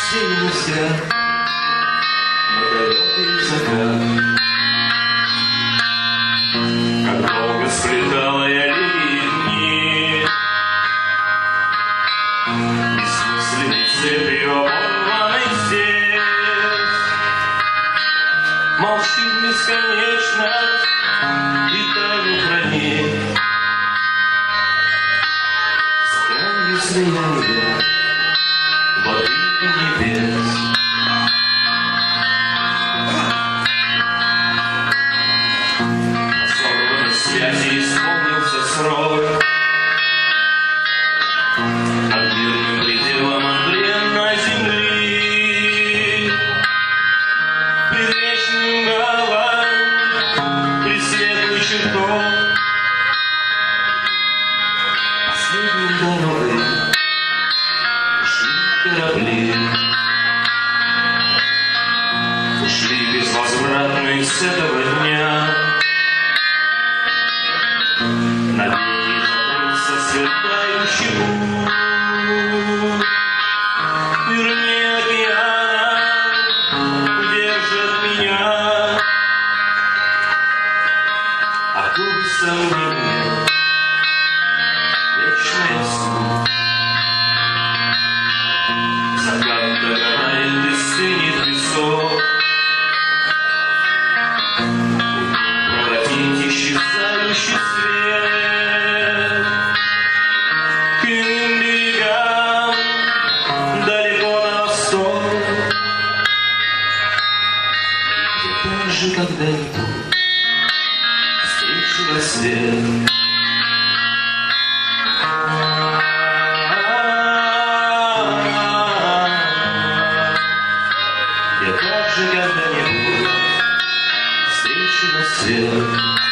синим взгляд на далекий закат. Как долго сплетала я линии бессмысленной цепью оборванной здесь. Молчит бесконечно и тайну хранит. Сохраню слияние воды и небес. Сорванной связи исполнился срок. Над мирным пределом андленной земли. Пред вечным галом, пред светлой чертой, последней дорогой ушли корабли. Ушли безвозвратно с этого дня. Навеки закрылся сверкающий путь. Вернее, океана удержит меня. А тут сомнение, вечная суть. Закат догорает и стынет песок. Проводить исчезающий свет к иным берегам далеко на восток, где также когда-нибудь встречу рассвет. Где также когда-нибудь встречу рассвет.